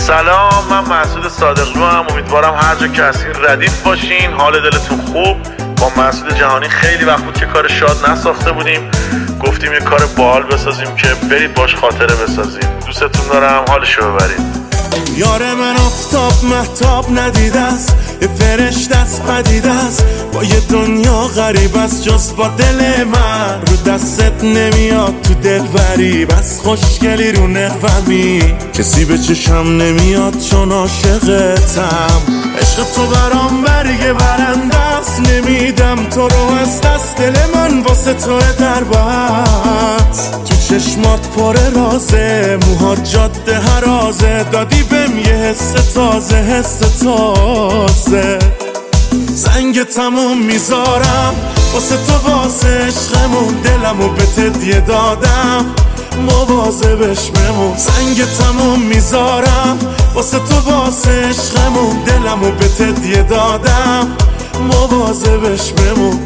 سلام، من مسعود صادقلو هم. امیدوارم هر جا که هستین ردیف باشین، حال دلتون خوب. با مسعود جهانی خیلی وقت بود که کار شاد نساخته بودیم، گفتیم یه کار باحال بسازیم که برید باش خاطره بسازیم. دوستتون دارم، حالشو ببرید. یار من آفتاب مهتاب ندیده است، یه فرشته است پدیده است، با یه دنیا غریب است جز با دل من. رو دستت نمیاد تو دلبری، بس خوشگلی رو نقومی، کسی به چشم نمیاد چون عاشقتم. عشق تو برام برگ برنده است، نمیدم تو رو از دست، دل من واسه تو در بست. تو چشمات پر رازه، موهات جاده هرازه، دادی بهم یه حس تازه، حس تازه. زنگ تموم میذارم واسه تو، واسه عشقمون، دلمو به تدیه دادم، مواظبش بمون. زنگ تموم میذارم واسه تو، واسه عشقمون، دلمو به تدیه دادم، مواظبش بمون.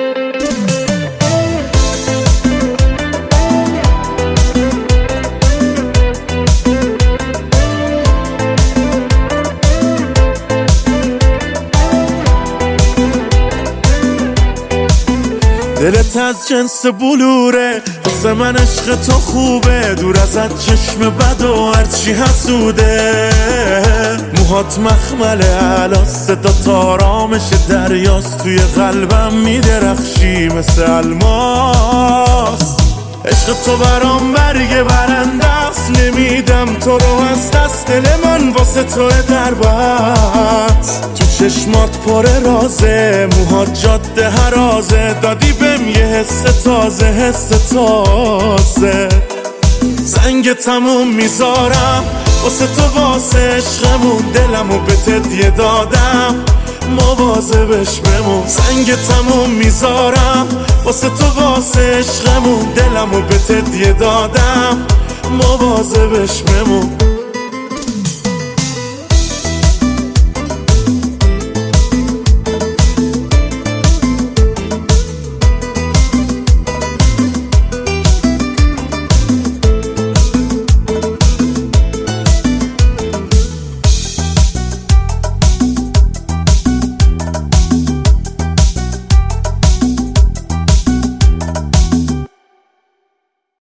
دلت از جنس بلوره، واسه من عشق تو خوبه، دور ازت چشم بد و هرچی حسوده. موهات مخمله علا، صدا آرامش دریاست، توی قلبم میدرخشی مثل الماس. عشق تو برام برگ برنده است، نمیدم تو رو از دست، دل من واسه تو در بست. تو چشمات پر رازه، موهات جاده هرازه، دادی بهم یه حس تازه، حس تازه. زنگ تموم میذارم واسه تو، واسه عشقمون، دلمو به تدیه دادم، مواظبش بمون. زنگ تموم میذارم واسه تو، واسه عشقمون، دلمو به تدیه دادم، مواظبش بمون.